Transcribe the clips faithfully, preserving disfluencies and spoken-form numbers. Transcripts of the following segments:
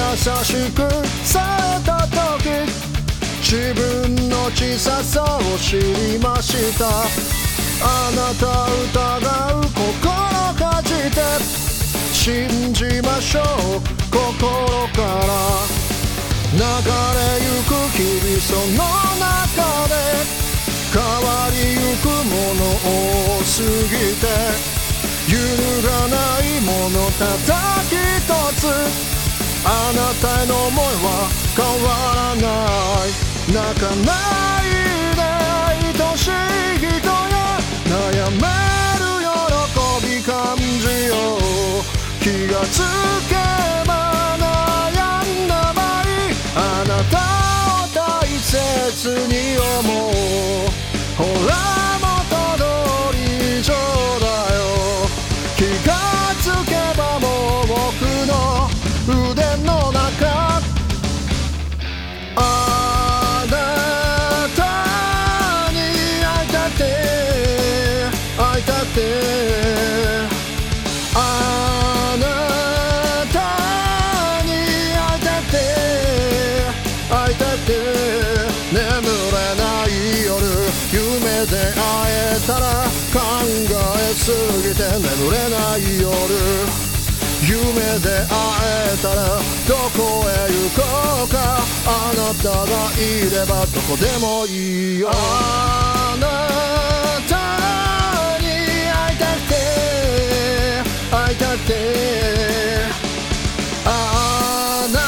しくされた時、自分の小ささを知りました。あなた疑う心かじて信じましょう、心から流れゆく日々、その中で変わりゆくもの多すぎて、揺るがないものただ一つ、あなたへの想いは変わらない。泣かないで愛しい人や、悩める喜び感じよう。気がつけば悩んだ場合、あなたを大切に思う。ほら元通り以上だよ。気がつけばもう僕の腕の中、あなたに会いたくて会いたくて、あなたに会いたくて会いたくて、眠れない夜、夢で会えたら考えすぎて眠れない夜、夢で会えたらどこへ行こうか、あなたがいればどこでもいいよ。あなたに会いたくて会いたくて、あな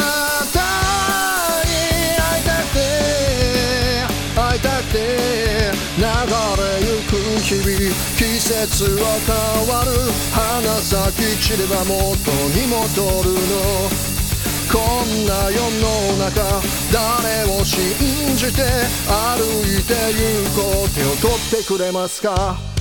たに会いたくて会いたくて、流れゆく日々、季節は変わる、花咲き散れば元に戻るの。こんな世の中、誰を信じて歩いて行こう。手を取ってくれますか。